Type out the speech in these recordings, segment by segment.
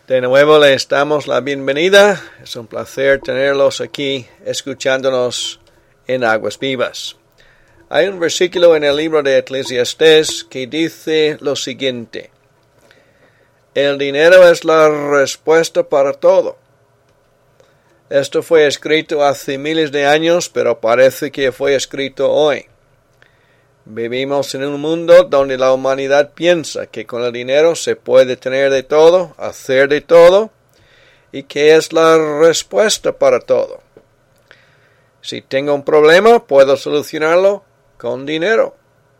De nuevo les damos la bienvenida. Es un placer tenerlos aquí escuchándonos en Aguas Vivas. Hay un versículo en el libro de Eclesiastés que dice lo siguiente: el dinero es la respuesta para todo. Esto fue escrito hace miles de años, pero parece que fue escrito hoy. Vivimos en un mundo donde la humanidad piensa que con el dinero se puede tener de todo, hacer de todo, y que es la respuesta para todo. Si tengo un problema, puedo solucionarlo con dinero.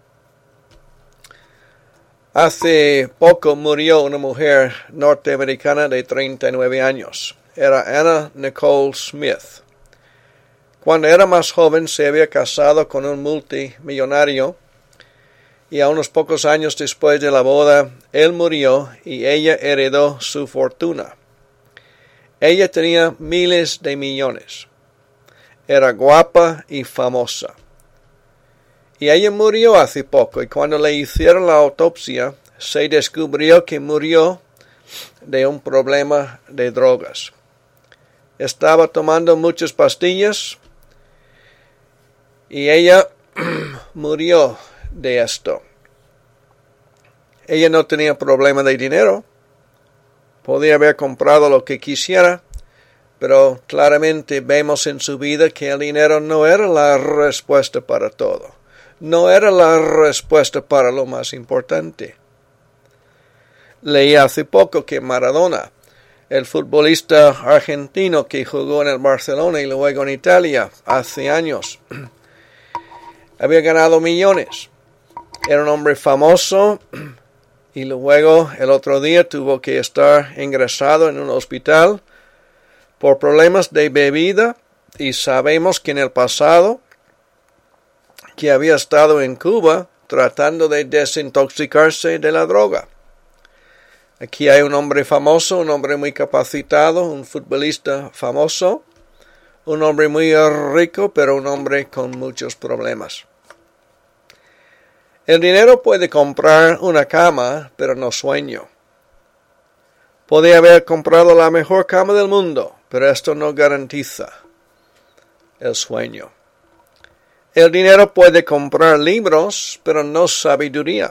Hace poco murió una mujer norteamericana de 39 años. Era Anna Nicole Smith. Cuando era más joven se había casado con un multimillonario y a unos pocos años después de la boda él murió y ella heredó su fortuna. Ella tenía miles de millones. Era guapa y famosa. Y ella murió hace poco y cuando le hicieron la autopsia se descubrió que murió de un problema de drogas. Estaba tomando muchas pastillas y ella murió de esto. Ella no tenía problema de dinero. Podía haber comprado lo que quisiera, pero claramente vemos en su vida que el dinero no era la respuesta para todo. No era la respuesta para lo más importante. Leí hace poco que Maradona, el futbolista argentino que jugó en el Barcelona y luego en Italia hace años, había ganado millones. Era un hombre famoso y luego el otro día tuvo que estar ingresado en un hospital por problemas de bebida y sabemos que en el pasado que había estado en Cuba tratando de desintoxicarse de la droga. Aquí hay un hombre famoso, un hombre muy capacitado, un futbolista famoso, un hombre muy rico, pero un hombre con muchos problemas. El dinero puede comprar una cama, pero no sueño. Podría haber comprado la mejor cama del mundo, pero esto no garantiza el sueño. El dinero puede comprar libros, pero no sabiduría.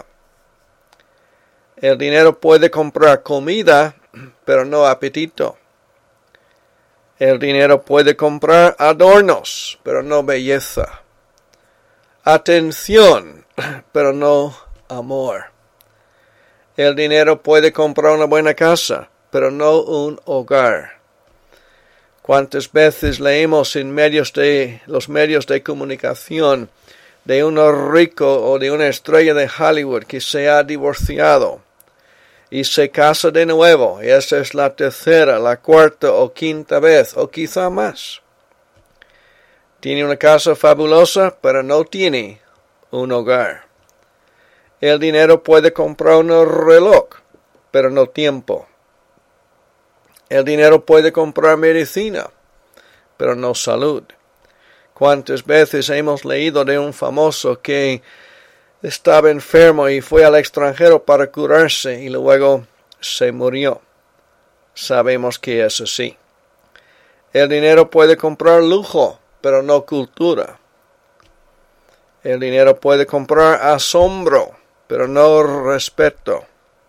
El dinero puede comprar comida, pero no apetito. El dinero puede comprar adornos, pero no belleza. Atención, pero no amor. El dinero puede comprar una buena casa, pero no un hogar. ¿Cuántas veces leemos en los medios de comunicación de un rico o de una estrella de Hollywood que se ha divorciado y se casa de nuevo, y esa es la tercera, la cuarta o quinta vez, o quizá más? Tiene una casa fabulosa, pero no tiene un hogar. El dinero puede comprar un reloj, pero no tiempo. El dinero puede comprar medicina, pero no salud. ¿Cuántas veces hemos leído de un famoso que estaba enfermo y fue al extranjero para curarse y luego se murió? Sabemos que es así. El dinero puede comprar lujo, pero no cultura. El dinero puede comprar asombro, pero no respeto.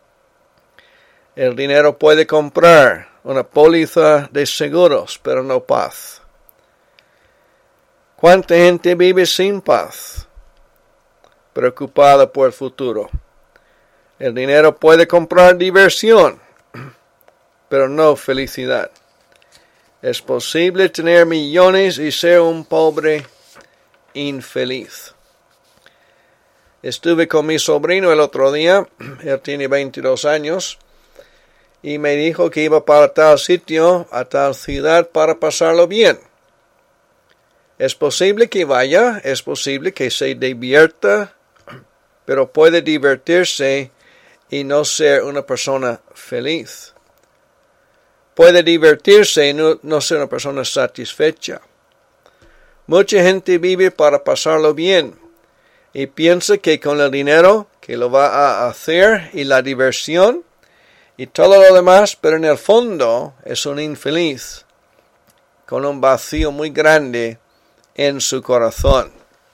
El dinero puede comprar una póliza de seguros, pero no paz. ¿Cuánta gente vive sin paz? Preocupada por el futuro. El dinero puede comprar diversión, pero no felicidad. Es posible tener millones y ser un pobre infeliz. Estuve con mi sobrino el otro día, él tiene 22 años, y me dijo que iba para tal sitio, a tal ciudad, para pasarlo bien. Es posible que vaya, es posible que se divierta, pero puede divertirse y no ser una persona feliz. Puede divertirse y no ser una persona satisfecha. Mucha gente vive para pasarlo bien y piensa que con el dinero que lo va a hacer y la diversión y todo lo demás, pero en el fondo es un infeliz con un vacío muy grande en su corazón.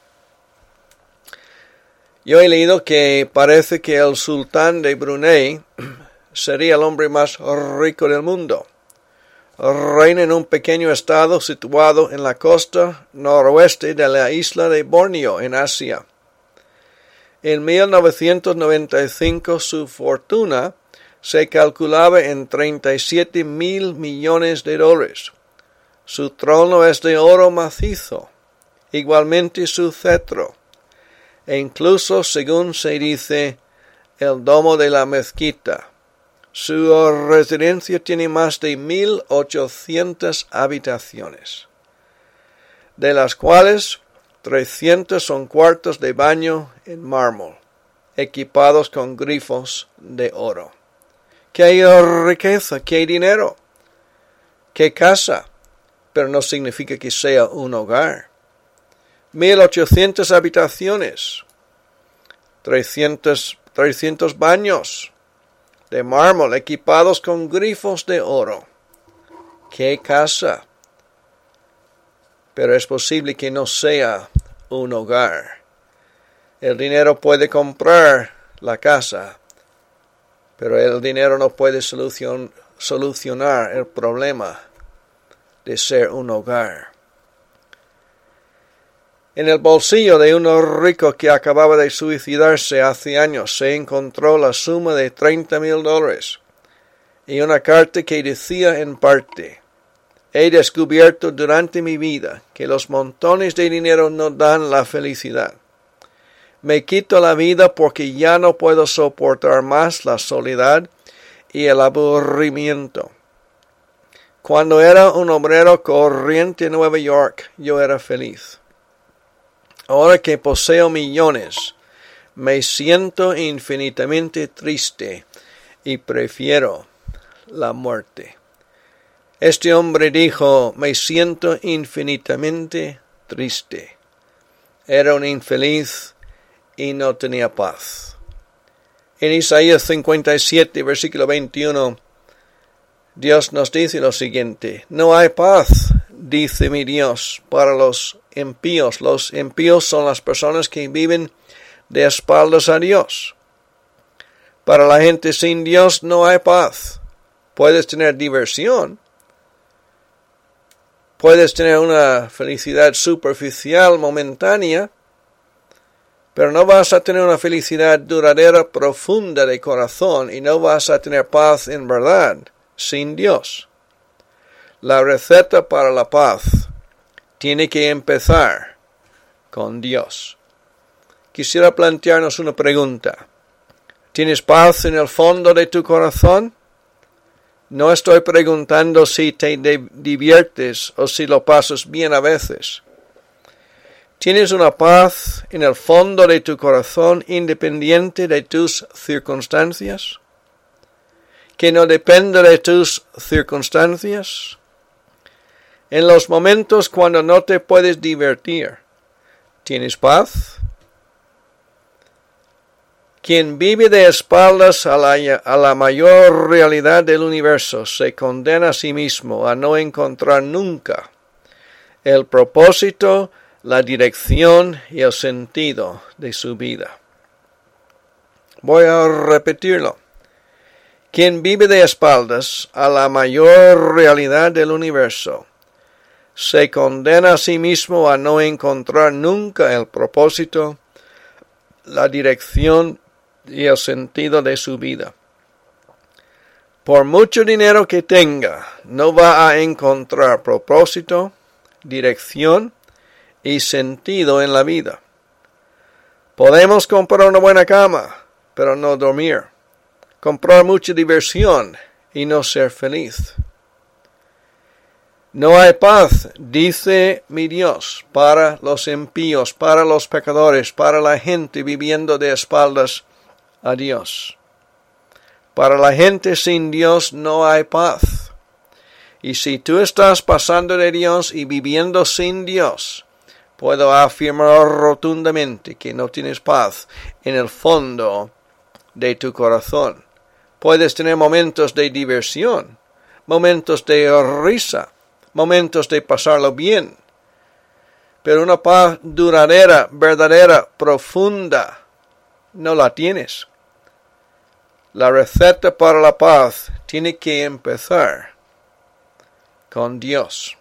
Yo he leído que parece que el sultán de Brunei sería el hombre más rico del mundo. Reina en un pequeño estado situado en la costa noroeste de la isla de Borneo, en Asia. En 1995 su fortuna se calculaba en 37.000 millones de dólares. Su trono es de oro macizo, igualmente su cetro, e incluso, según se dice, el domo de la mezquita. Su residencia tiene más de 1.800 habitaciones, de las cuales 300 son cuartos de baño en mármol, equipados con grifos de oro. ¿Qué hay riqueza? ¿Qué hay dinero? ¿Qué casa? Pero no significa que sea un hogar. 1.800 habitaciones, 300 baños de mármol equipados con grifos de oro. ¡Qué casa! Pero es posible que no sea un hogar. El dinero puede comprar la casa, pero el dinero no puede solucionar el problema de ser un hogar. En el bolsillo de un rico que acababa de suicidarse hace años se encontró la suma de $30,000 y una carta que decía en parte: he descubierto durante mi vida que los montones de dinero no dan la felicidad. Me quito la vida porque ya no puedo soportar más la soledad y el aburrimiento. Cuando era un obrero corriente en Nueva York, yo era feliz. Ahora que poseo millones, me siento infinitamente triste y prefiero la muerte. Este hombre dijo: me siento infinitamente triste. Era un infeliz y no tenía paz. En Isaías 57, versículo 21, Dios nos dice lo siguiente: no hay paz, dice mi Dios, para los impíos. Los impíos son las personas que viven de espaldas a Dios. Para la gente sin Dios no hay paz. Puedes tener diversión, puedes tener una felicidad superficial, momentánea, pero no vas a tener una felicidad duradera, profunda de corazón, y no vas a tener paz en verdad sin Dios. La receta para la paz tiene que empezar con Dios. Quisiera plantearnos una pregunta. ¿Tienes paz en el fondo de tu corazón? No estoy preguntando si te diviertes o si lo pasas bien a veces. ¿Tienes una paz en el fondo de tu corazón independiente de tus circunstancias? ¿Que no depende de tus circunstancias? En los momentos cuando no te puedes divertir, ¿tienes paz? Quien vive de espaldas a la mayor realidad del universo se condena a sí mismo a no encontrar nunca el propósito, la dirección y el sentido de su vida. Voy a repetirlo. Quien vive de espaldas a la mayor realidad del universo se condena a sí mismo a no encontrar nunca el propósito, la dirección y el sentido de su vida. Por mucho dinero que tenga, no va a encontrar propósito, dirección y sentido en la vida. Podemos comprar una buena cama, pero no dormir. Comprar mucha diversión y no ser feliz. No hay paz, dice mi Dios, para los impíos, para los pecadores, para la gente viviendo de espaldas a Dios. Para la gente sin Dios no hay paz. Y si tú estás pasando de Dios y viviendo sin Dios, puedo afirmar rotundamente que no tienes paz en el fondo de tu corazón, Puedes tener momentos de diversión, momentos de risa, momentos de pasarlo bien. Pero una paz duradera, verdadera, profunda, no la tienes. La receta para la paz tiene que empezar con Dios.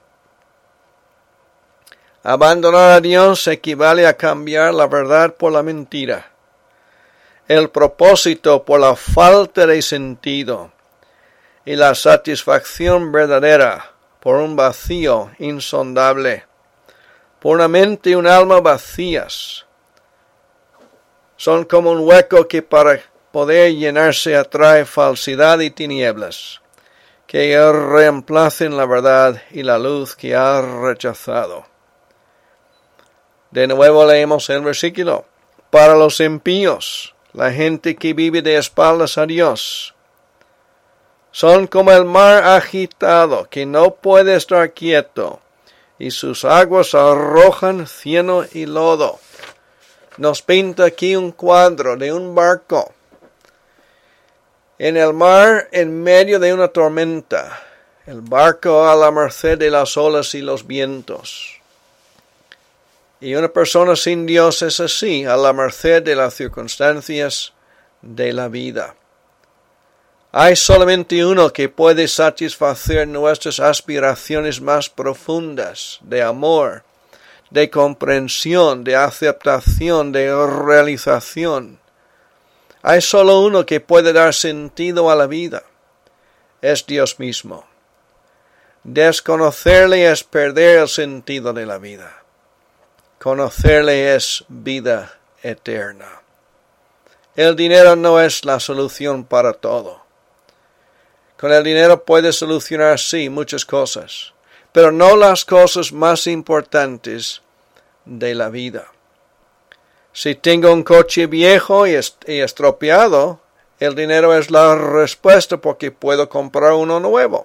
Abandonar a Dios equivale a cambiar la verdad por la mentira, el propósito por la falta de sentido y la satisfacción verdadera por un vacío insondable, por una mente y un alma vacías. Son como un hueco que para poder llenarse atrae falsidad y tinieblas, que reemplacen la verdad y la luz que ha rechazado. De nuevo leemos el versículo. Para los impíos, la gente que vive de espaldas a Dios, son como el mar agitado que no puede estar quieto, y sus aguas arrojan cieno y lodo. Nos pinta aquí un cuadro de un barco en el mar en medio de una tormenta, el barco a la merced de las olas y los vientos. Y una persona sin Dios es así, a la merced de las circunstancias de la vida. Hay solamente uno que puede satisfacer nuestras aspiraciones más profundas de amor, de comprensión, de aceptación, de realización. Hay solo uno que puede dar sentido a la vida. Es Dios mismo. Desconocerle es perder el sentido de la vida. Conocerle es vida eterna. El dinero no es la solución para todo. Con el dinero puedes solucionar, sí, muchas cosas, pero no las cosas más importantes de la vida. Si tengo un coche viejo y estropeado, el dinero es la respuesta porque puedo comprar uno nuevo.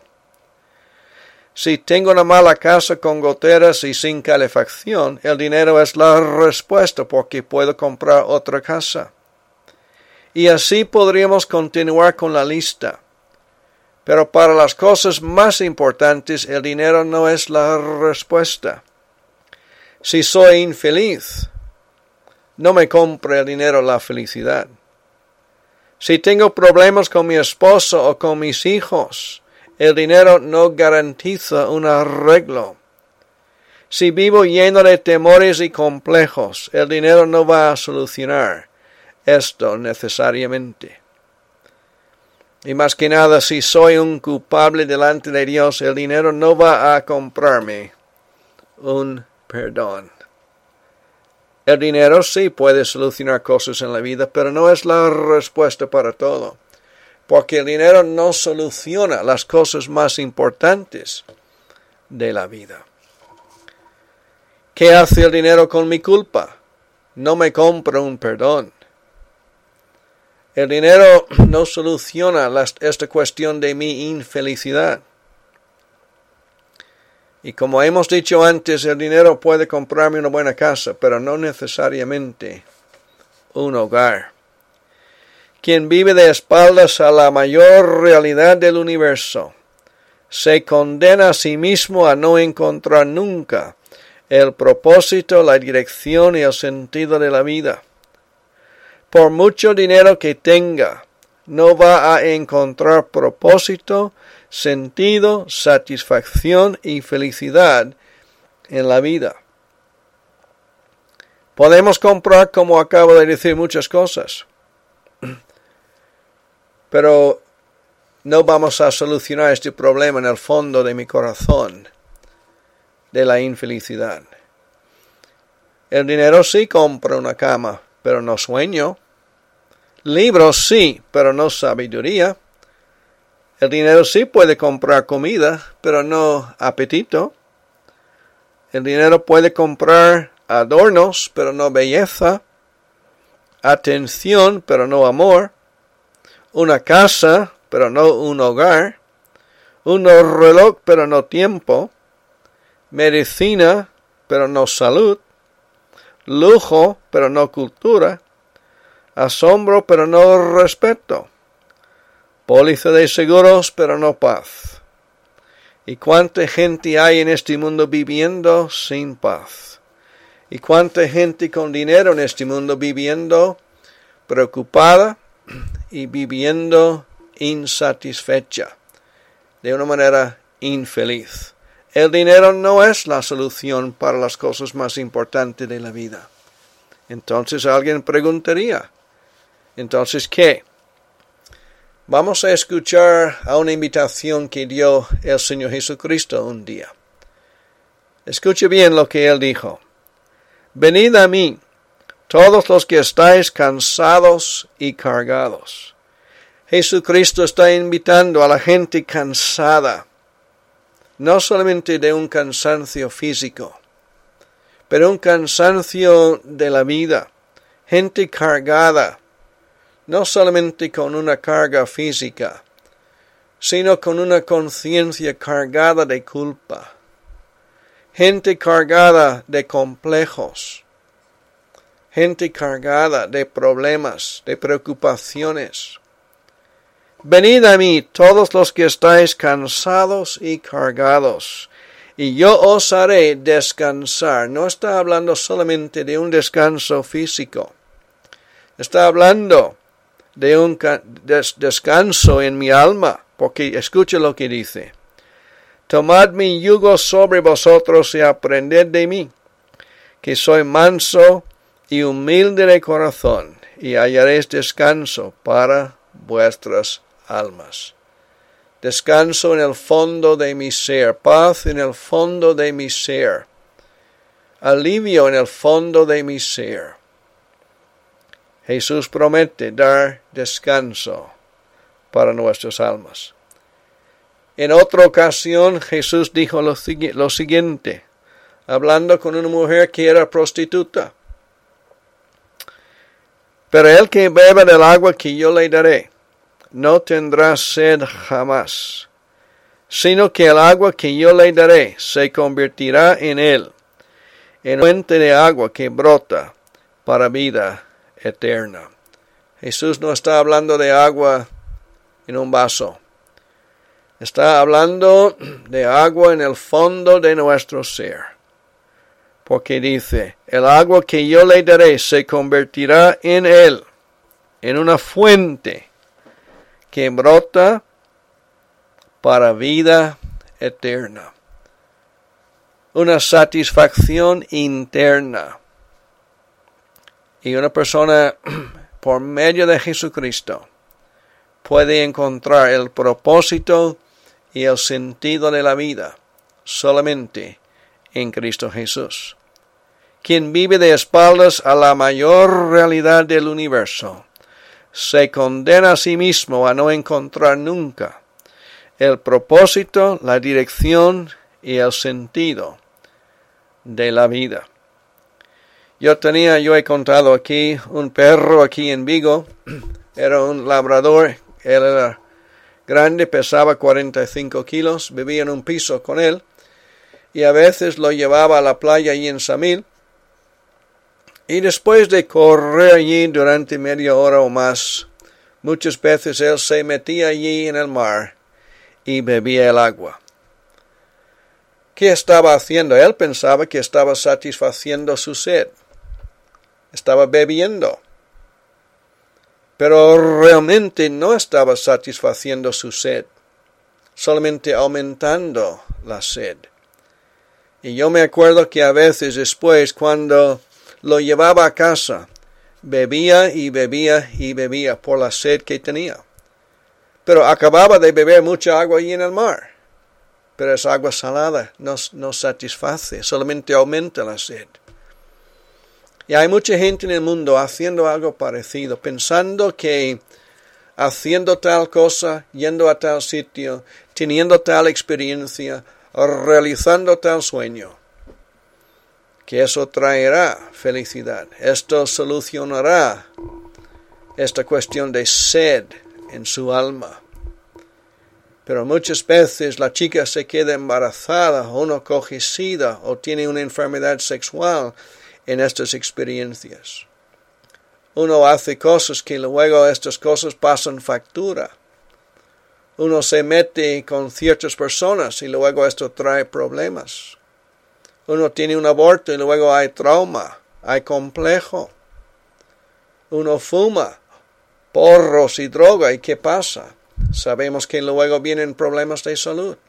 Si tengo una mala casa con goteras y sin calefacción, el dinero es la respuesta porque puedo comprar otra casa. Y así podríamos continuar con la lista. Pero para las cosas más importantes, el dinero no es la respuesta. Si soy infeliz, no me compre el dinero la felicidad. Si tengo problemas con mi esposo o con mis hijos, el dinero no garantiza un arreglo. Si vivo lleno de temores y complejos, el dinero no va a solucionar esto necesariamente. Y más que nada, si soy un culpable delante de Dios, el dinero no va a comprarme un perdón. El dinero sí puede solucionar cosas en la vida, pero no es la respuesta para todo. Porque el dinero no soluciona las cosas más importantes de la vida. ¿Qué hace el dinero con mi culpa? No me compra un perdón. El dinero no soluciona esta cuestión de mi infelicidad. Y como hemos dicho antes, el dinero puede comprarme una buena casa, pero no necesariamente un hogar. Quien vive de espaldas a la mayor realidad del universo, se condena a sí mismo a no encontrar nunca el propósito, la dirección y el sentido de la vida. Por mucho dinero que tenga, no va a encontrar propósito, sentido, satisfacción y felicidad en la vida. Podemos comprar, como acabo de decir, muchas cosas, pero no vamos a solucionar este problema en el fondo de mi corazón de la infelicidad. El dinero sí compra una cama, pero no sueño. Libros sí, pero no sabiduría. El dinero sí puede comprar comida, pero no apetito. El dinero puede comprar adornos, pero no belleza. Atención, pero no amor. Una casa, pero no un hogar. Un reloj, pero no tiempo. Medicina, pero no salud. Lujo, pero no cultura. Asombro, pero no respeto. Póliza de seguros, pero no paz. ¿Y cuánta gente hay en este mundo viviendo sin paz? ¿Y cuánta gente con dinero en este mundo viviendo preocupada y viviendo insatisfecha, de una manera infeliz? El dinero no es la solución para las cosas más importantes de la vida. Entonces alguien preguntaría, ¿entonces qué? Vamos a escuchar a una invitación que dio el Señor Jesucristo un día. Escuche bien lo que Él dijo. Venid a mí, todos los que estáis cansados y cargados. Jesucristo está invitando a la gente cansada, no solamente de un cansancio físico, pero un cansancio de la vida. Gente cargada, no solamente con una carga física, sino con una conciencia cargada de culpa. Gente cargada de complejos. Gente cargada de problemas, de preocupaciones. Venid a mí todos los que estáis cansados y cargados, y yo os haré descansar. No está hablando solamente de un descanso físico. Está hablando de un descanso en mi alma, porque escuche lo que dice. Tomad mi yugo sobre vosotros y aprended de mí, que soy manso y humilde de corazón, y hallaréis descanso para vuestras almas. Descanso en el fondo de mi ser, paz en el fondo de mi ser, alivio en el fondo de mi ser. Jesús promete dar descanso para nuestras almas. En otra ocasión Jesús dijo lo siguiente, hablando con una mujer que era prostituta. Pero el que beba del agua que yo le daré, no tendrá sed jamás, sino que el agua que yo le daré se convertirá en él, en fuente de agua que brota para vida eterna. Jesús no está hablando de agua en un vaso. Está hablando de agua en el fondo de nuestro ser. Porque dice, el agua que yo le daré se convertirá en él, en una fuente que brota para vida eterna. Una satisfacción interna. Y una persona, por medio de Jesucristo, puede encontrar el propósito y el sentido de la vida solamente en Cristo Jesús. Quien vive de espaldas a la mayor realidad del universo, se condena a sí mismo a no encontrar nunca el propósito, la dirección y el sentido de la vida. Yo he contado aquí, un perro aquí en Vigo, era un labrador, él era grande, pesaba 45 kilos, vivía en un piso con él, y a veces lo llevaba a la playa allí en Samil, y después de correr allí durante media hora o más, muchas veces él se metía allí en el mar y bebía el agua. ¿Qué estaba haciendo? Él pensaba que estaba satisfaciendo su sed. Estaba bebiendo. Pero realmente no estaba satisfaciendo su sed, solamente aumentando la sed. Y yo me acuerdo que a veces después, cuando lo llevaba a casa, bebía y bebía y bebía por la sed que tenía. Pero acababa de beber mucha agua allí en el mar. Pero esa agua salada no satisface, solamente aumenta la sed. Y hay mucha gente en el mundo haciendo algo parecido, pensando que haciendo tal cosa, yendo a tal sitio, teniendo tal experiencia, realizando tal sueño, que eso traerá felicidad. Esto solucionará esta cuestión de sed en su alma. Pero muchas veces la chica se queda embarazada, o no coge SIDA, o tiene una enfermedad sexual en estas experiencias. Uno hace cosas que luego estas cosas pasan factura. Uno se mete con ciertas personas y luego esto trae problemas. Uno tiene un aborto y luego hay trauma, hay complejo. Uno fuma porros y droga, ¿y qué pasa? Sabemos que luego vienen problemas de salud.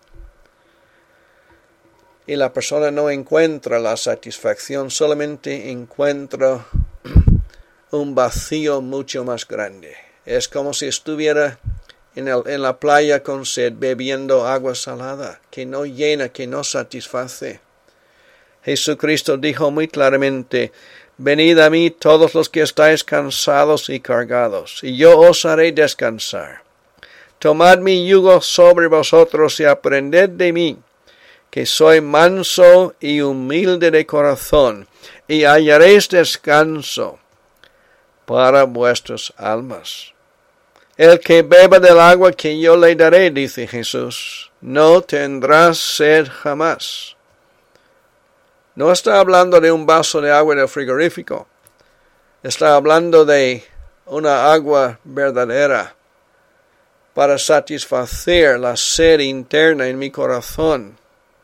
Y la persona no encuentra la satisfacción, solamente encuentra un vacío mucho más grande. Es como si estuviera en la playa con sed, bebiendo agua salada, que no llena, que no satisface. Jesucristo dijo muy claramente: venid a mí todos los que estáis cansados y cargados, y yo os haré descansar. Tomad mi yugo sobre vosotros y aprended de mí, que soy manso y humilde de corazón, y hallaréis descanso para vuestras almas. El que beba del agua que yo le daré, dice Jesús, no tendrá sed jamás. No está hablando de un vaso de agua del frigorífico. Está hablando de una agua verdadera para satisfacer la sed interna en mi corazón.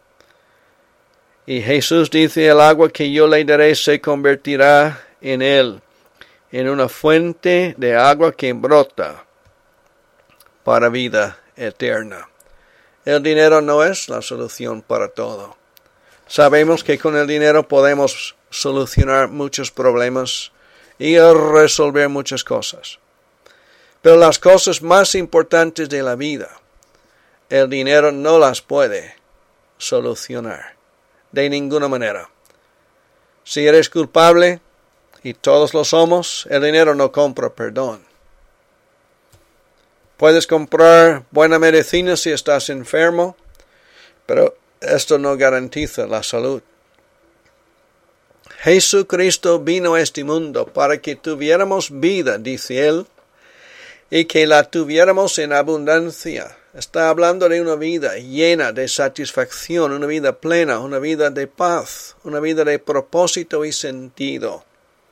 Y Jesús dice: el agua que yo le daré se convertirá en él, en una fuente de agua que brota para vida eterna. El dinero no es la solución para todo. Sabemos que con el dinero podemos solucionar muchos problemas y resolver muchas cosas. Pero las cosas más importantes de la vida, el dinero no las puede solucionar de ninguna manera. Si eres culpable, y todos lo somos, el dinero no compra perdón. Puedes comprar buena medicina si estás enfermo, pero esto no garantiza la salud. Jesucristo vino a este mundo para que tuviéramos vida, dice él, y que la tuviéramos en abundancia. Está hablando de una vida llena de satisfacción, una vida plena, una vida de paz, una vida de propósito y sentido.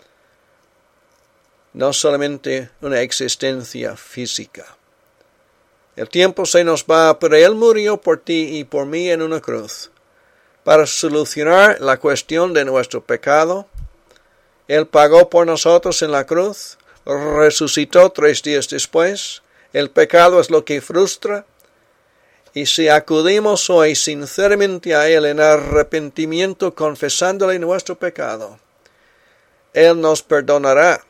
No solamente una existencia física. El tiempo se nos va, pero Él murió por ti y por mí en una cruz para solucionar la cuestión de nuestro pecado. Él pagó por nosotros en la cruz, resucitó 3 días después. El pecado es lo que frustra. Y si acudimos hoy sinceramente a Él en arrepentimiento, confesándole nuestro pecado, Él nos perdonará.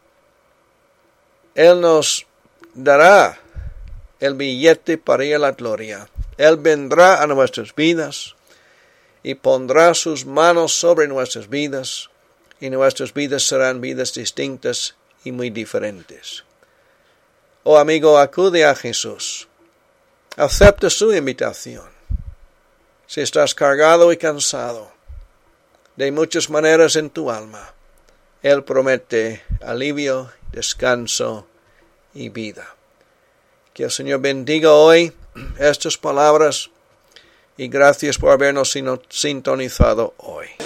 Él nos dará el billete para ir a la gloria. Él vendrá a nuestras vidas y pondrá sus manos sobre nuestras vidas, y nuestras vidas serán vidas distintas y muy diferentes. Oh amigo, acude a Jesús. Acepta su invitación. Si estás cargado y cansado de muchas maneras en tu alma, Él promete alivio, descanso y vida. Que el Señor bendiga hoy estas palabras y gracias por habernos sintonizado hoy.